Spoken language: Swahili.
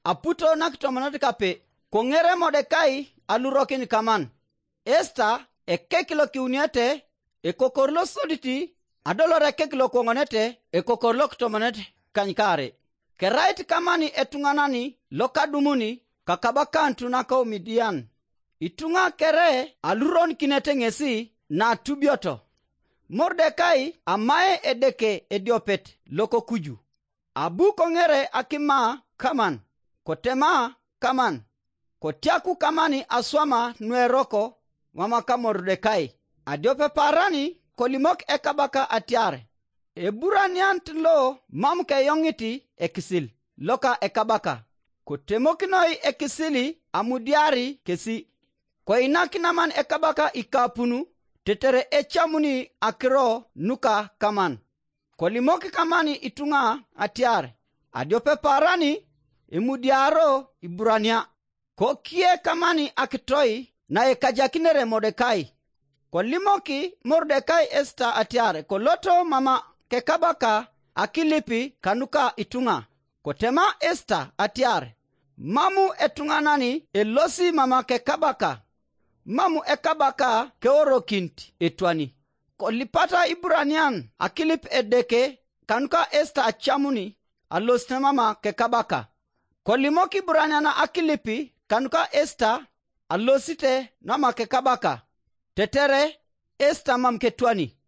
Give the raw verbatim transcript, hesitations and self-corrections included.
aputo nakitomonot kape kongere Mordekai alurokin kaman. Esta e kekilo kiuniete e kokorlo soditi adolore kekilo kongonete e kokorlo kitomonete kanyikare. Kerait kamani etunganani lokadumuni kakabakantu nako Midian. Itunga kere aluron kinete ngesi na tubioto. Mordekai amae edeke ediopet loko kuju. Abu kongere akima kaman. Kotema kaman. Kotiaku kamani aswama nueroko mamaka Mordekai. Adiope parani kolimok ekabaka atiare. Eburaniant lo mamke yongiti ekisil. Loka ekabaka. Kotemokinoi ekisili amudiari kesi. Ko inakinaman ekabaka ikapunu. Tetere echamuni akiro nuka kaman. Kolimoki kamani itunga atiare. Adiope parani imudiaro iburania. Kokie kamani akitoi na ekajakinere Mordekai. Kolimoki Mordekai esta atiare. Koloto mama kekabaka akilipi kanuka itunga. Kotema esta atiare. Mamu etunganani elosi mama kekabaka. Mamu ekabaka keorokinti etwani. Kolipata Ibranian akilip edeke kanuka esta achamuni alosne mama kekabaka. Kolimoki Ibraniana akilipi kanuka esta alosite nama kekabaka. Tetere esta mam ketwani.